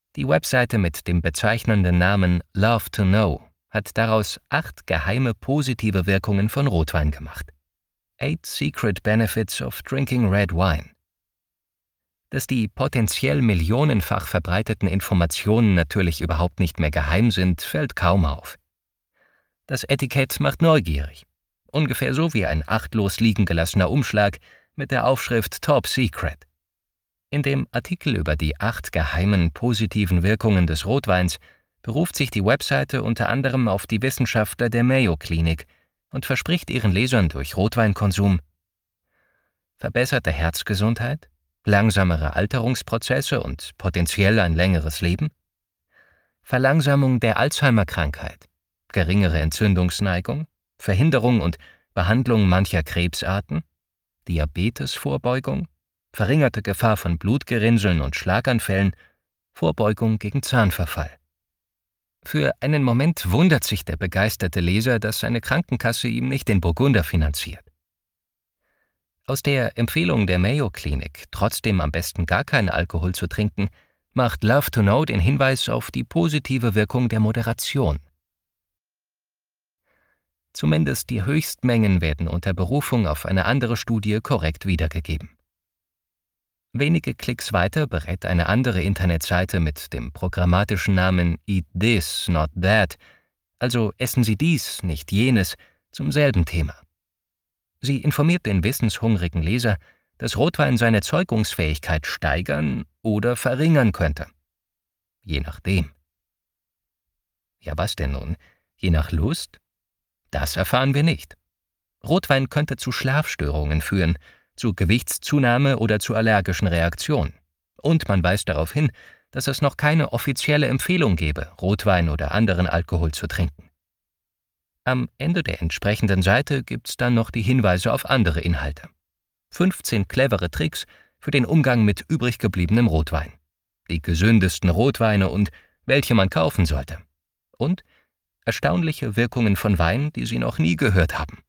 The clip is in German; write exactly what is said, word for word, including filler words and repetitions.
Die Webseite mit dem bezeichnenden Namen Love to Know hat daraus acht geheime positive Wirkungen von Rotwein gemacht. Eight Secret Benefits of Drinking Red Wine. Dass die potenziell millionenfach verbreiteten Informationen natürlich überhaupt nicht mehr geheim sind, fällt kaum auf. Das Etikett macht neugierig. Ungefähr so wie ein achtlos liegen gelassener Umschlag mit der Aufschrift Top Secret. In dem Artikel über die acht geheimen positiven Wirkungen des Rotweins beruft sich die Webseite unter anderem auf die Wissenschaftler der Mayo Klinik und verspricht ihren Lesern durch Rotweinkonsum verbesserte Herzgesundheit, langsamere Alterungsprozesse und potenziell ein längeres Leben, Verlangsamung der Alzheimer-Krankheit, geringere Entzündungsneigung, Verhinderung und Behandlung mancher Krebsarten, Diabetesvorbeugung, verringerte Gefahr von Blutgerinnseln und Schlaganfällen, Vorbeugung gegen Zahnverfall. Für einen Moment wundert sich der begeisterte Leser, dass seine Krankenkasse ihm nicht den Burgunder finanziert. Aus der Empfehlung der Mayo Klinik, trotzdem am besten gar keinen Alkohol zu trinken, macht Love to Know den Hinweis auf die positive Wirkung der Moderation. Zumindest die Höchstmengen werden unter Berufung auf eine andere Studie korrekt wiedergegeben. Wenige Klicks weiter berät eine andere Internetseite mit dem programmatischen Namen Eat This, Not That, also essen Sie dies, nicht jenes, zum selben Thema. Sie informiert den wissenshungrigen Leser, dass Rotwein seine Zeugungsfähigkeit steigern oder verringern könnte. Je nachdem. Ja, was denn nun? Je nach Lust? Das erfahren wir nicht. Rotwein könnte zu Schlafstörungen führen, zu Gewichtszunahme oder zu allergischen Reaktionen. Und man weist darauf hin, dass es noch keine offizielle Empfehlung gebe, Rotwein oder anderen Alkohol zu trinken. Am Ende der entsprechenden Seite gibt's dann noch die Hinweise auf andere Inhalte. fünfzehn clevere Tricks für den Umgang mit übrig gebliebenem Rotwein. Die gesündesten Rotweine und welche man kaufen sollte. Und erstaunliche Wirkungen von Wein, die Sie noch nie gehört haben.